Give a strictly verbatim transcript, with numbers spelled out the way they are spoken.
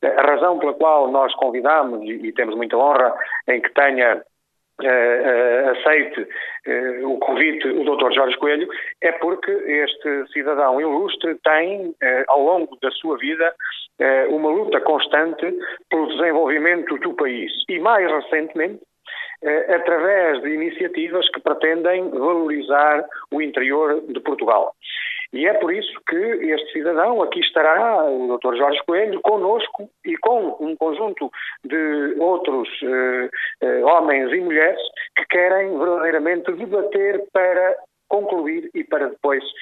A razão pela qual nós convidamos, e temos muita honra em que tenha Uh, uh, aceite uh, o convite o doutor Jorge Coelho, é porque este cidadão ilustre tem, uh, ao longo da sua vida, uh, uma luta constante pelo desenvolvimento do país e, mais recentemente, uh, através de iniciativas que pretendem valorizar o interior de Portugal. E é por isso que este cidadão aqui estará, o doutor Jorge Coelho, connosco e com um conjunto de outros eh, eh, homens e mulheres que querem verdadeiramente debater para concluir e para depois